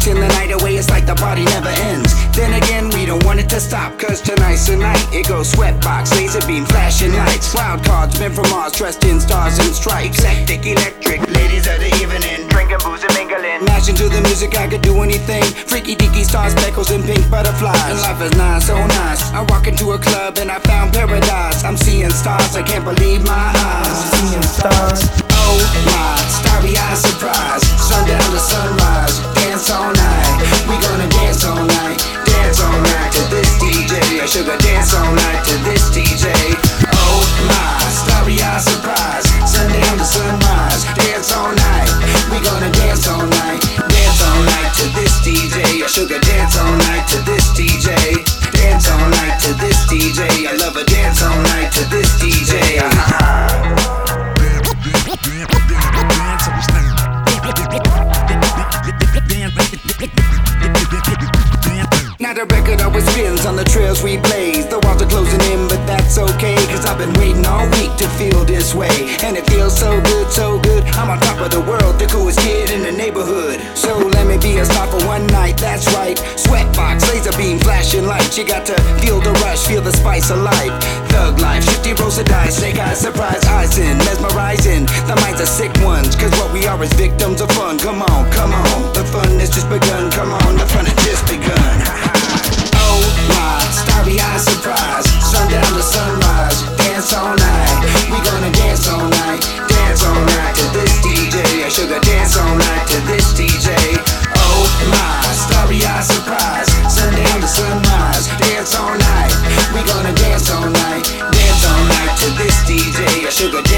till the night away, it's like the party never ends. Then again, we don't want it to stop, cause tonight's the night. It goes sweatbox, laser beam, flashing lights. Wild cards, men from Mars, dressed in stars and stripes. Hectic, electric, ladies of the evening, drinking booze and mingling. Mashing to the music, I could do anything. Freaky deaky stars, speckles and pink butterflies. And life is nice, so nice. I walk into a club and I found paradise. I'm seeing stars, I can't believe my eyes. Seeing stars. Oh my, starry-eyed surprise. Sundown to sunrise, dance all night. We gonna dance all night, dance all night to this DJ. Sugar, dance all night to this DJ. Oh my, starry-eyed surprise. Sundown to sunrise, dance all night. We gonna dance all night, dance all night to this DJ. Sugar, dance all night to this DJ. Dance all night to this DJ. I love a dance all night to this DJ. Now the record always spins on the trails we blaze. The walls are closing in, but that's okay, cause I've been waiting all week to feel this way. And it feels so good, so good. I'm on top of the world, the coolest kid in the neighborhood. So let me be a star for one night, that's right. Sweatbox, laser beam, flashing lights. You got to feel the rush, feel the spice of life. Thug life, shifty rolls of dice. Snake eyes, surprise, eyes in, mesmerizing. The minds are sick ones, cause what we are is victims of fun. Come on, come on, the fun has just begun. Come on, the fun has just begun. Oh my, starry-eyed surprise. Sundown to sunrise, dance all night. We gonna dance all night, dance all night to this DJ. Sugar, dance all night to this DJ. Oh my, starry-eyed surprise. Sundown to sunrise, dance all night. We gonna dance all night, dance all night to this DJ. Sugar,